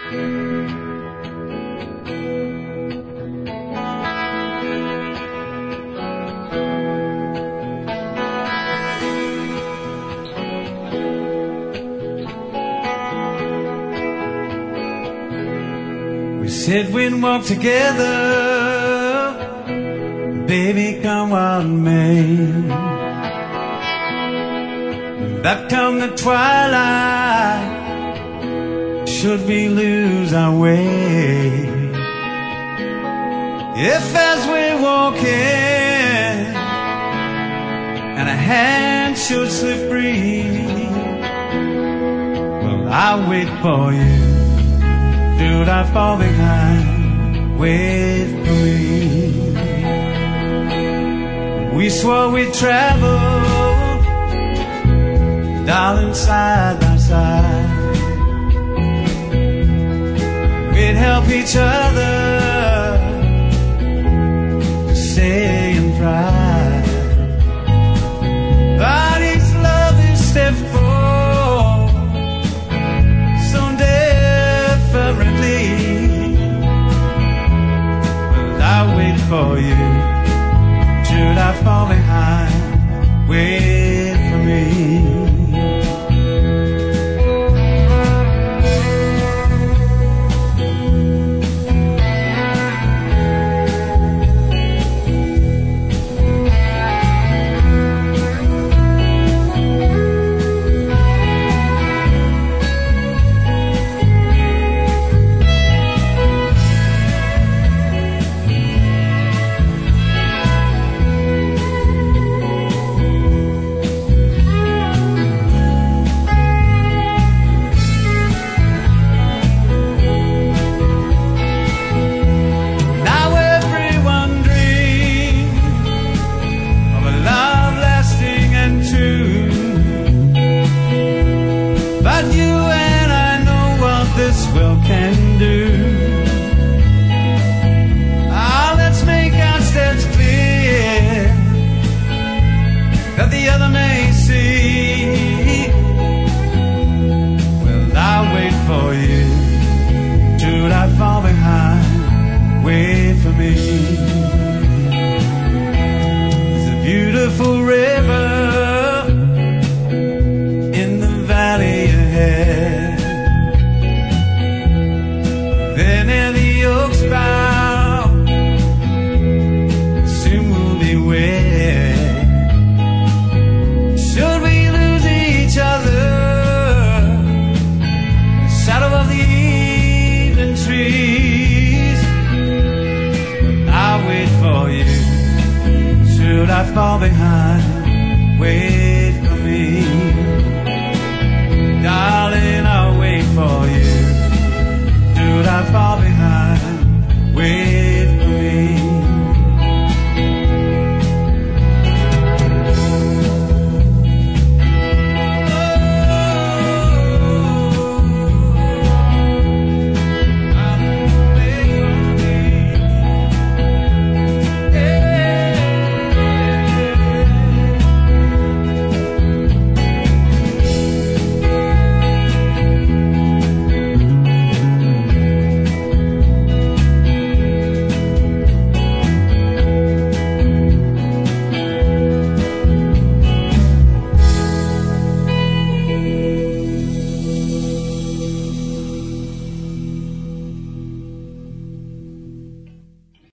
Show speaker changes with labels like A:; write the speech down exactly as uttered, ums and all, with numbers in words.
A: Said we'd walk together, baby, come what may. That come the twilight, should we lose our way? If as we're walking and a hand should slip free, well, I'll wait for you. Do not fall behind, wait for me. We swore we'd travel, darling, side by side. We'd help each other to stay and thrive. But each love is step forward, so differently. Well, I'll wait for you. Should I fall behind, wait for me. Fall behind, wait.